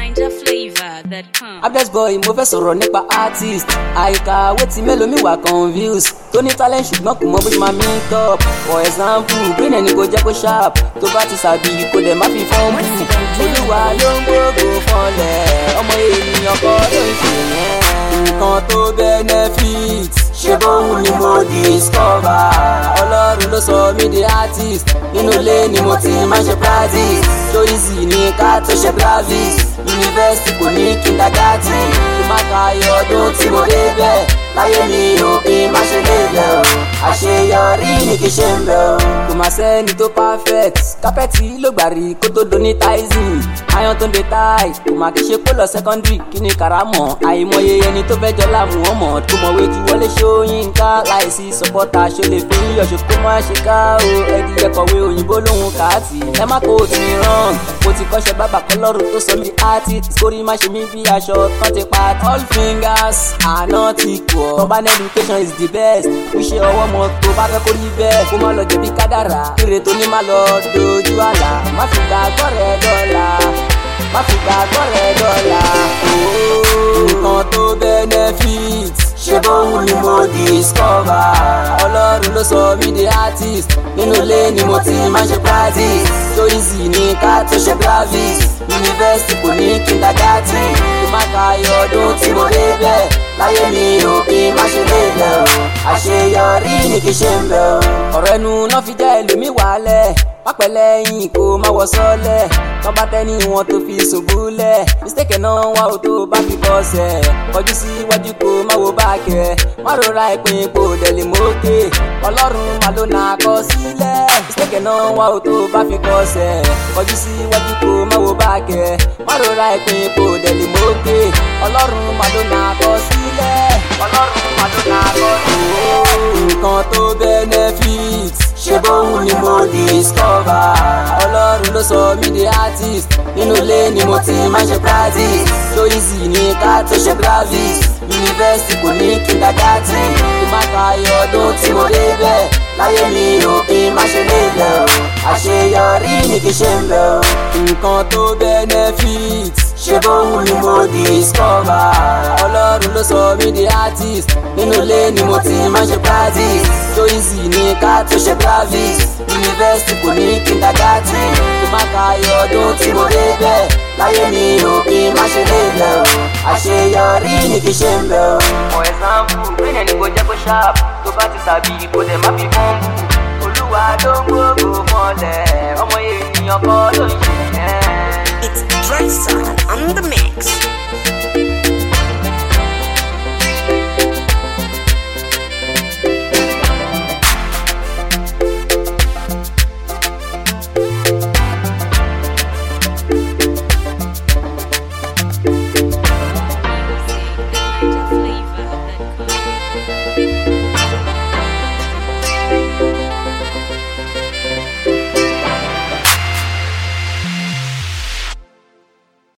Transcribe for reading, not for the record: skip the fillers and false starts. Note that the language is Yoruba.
NigerFlavor.com. Abdes boy mo fẹ́ sọ̀rọ̀ nípa artist àìkàwé tí mélòó mi wà confused tó ní talent ṣùgbọ́n kò mọ bó ṣe máa meet up. For example brain ẹni kò jẹ́ kó sharp tó bá ti sàbí kò dẹ̀ má fi fọ́n bù. Olúwa ló ń gbógo fọlẹ̀ ọmọ ènìyàn kọ́ ló ń ṣe yẹn. Nǹkan tó benefit ṣe bóun ni mo discover. Ọlọ́run ló sọ mí di artist nínú ilé ni mo ti máa ṣe practice. So easy ní ká tó ṣe gravis yunifásitì kò ní kindergarten. Kí má ka ayọ̀ ọdún tí mo débẹ̀ láyé mi ò kí n má ṣe lébẹ̀ o. Àṣeyọrí ni kì í ṣe ń bẹ̀ o. Kò má sẹ́ni tó perfect kápẹ́tì ló gbà rí kó tó doni tyson. Ayan tó ń de táì kò má kí ṣe kó lọ secondary kí ni karamọ̀. Àìmọye ẹni tó fẹ́ jọlá Muhammad kó mọ̀wé ju Wọlé Ṣóyínká. Láìsí sọpọ́tà ṣó lè fi yíyọ̀ ṣe kó má ṣe ká o. Ẹdíyẹ kọ̀wé òyìnbó lòun kàátì ẹ má kó o ti rán. Mo ti kọ́ṣẹ́ bàbá kọlọ́run tó sọ mí artist kórìí má ṣe mí bí aṣọ tán ti pa. All fingers are not equal. Urban education is the best. Iṣẹ́ ọwọ́ mọ tó bá fẹ́ kó rí bẹ́ẹ̀ kó má lọ jẹ̀bi kádàrá. Ire tó ní má lọ dojú àlà. Má fi gbàgbọ́ rẹ̀ dọ́là. Má fi gbàgbọ́ rẹ̀ dọ́là. Nǹkan tó benefit ṣe bóun ni mo discover. Ọlọ́run ló sọ mí di artist nínú ilé ni mo ti máa ṣe practice. So easy ní ká tó ṣe gravis yunifásitì kò ní kindergarten. Kí má ka ayọ̀ ọdún tí mo débẹ̀ láyé mi ò kí n má ṣe lébẹ̀ o. Àṣeyọrí ni kì í ṣe ń bẹ̀ o. Ọ̀rọ̀ ẹnu náà fi jẹ́ ẹlòmíì wálẹ̀ pápẹ́ lẹ́yìn kó má wọ sọ́lẹ̀. Tọ́ bá tẹ́ ní wọn tó fi ṣògbólẹ̀. Mistake náà wá o tó bá fi kọsẹ̀. Kọjú sí iwájú kó má wo báàkẹ́. Má rora ìpín ipò dẹ̀lì mókè. Ọlọ́run má ló nà kọ sílẹ̀. Mistake náà wá o tó bá fi kọsẹ̀. Kọjú sí iwájú kó má wo báàkẹ́. Má rora ìpín ipò dẹ̀lì mókè. Ọlọ́run má ló nà kọ sílẹ̀. Ọlọ́run má ló nà kọ sílẹ̀. Nǹkan tó benefit ṣe bóun ni mo discover. Ọlọ́run ló sọ mí di artist nínú ilé ni mo ti máa ṣe practice. So easy ní ká tó ṣe gravis yunifásitì kò ní kindergarten. Kí má ka ayọ̀ ọdún tí mo débẹ̀ láyé mi ò kí n má ṣe lébẹ̀ o. Àṣeyọrí ni kì í ṣe ń bẹ̀ o. Nǹkan tó benefit ṣe bóun ni mo discover. Ọlọ́run ló sọ mí di artist nínú ilé ni mo ti máa ṣe practice. So easy ní ká tó ṣe gravis yunifásitì kò ní kindergarten. Kí má ka ayọ̀ ọdún tí mo débẹ̀ láyé mi ò kí n má ṣe lébẹ̀ o. Àṣeyọrí ni kì í ṣe ń bẹ̀ o. For example brain ẹni kò jẹ́ kó sharp tó bá ti sàbí kò dẹ̀ má fi fọ́n bù. Olúwa ló ń gbógo fọlẹ̀ ọmọ ènìyàn kọ́ ló ń ṣe yẹn. It's Dry Sun on the mix.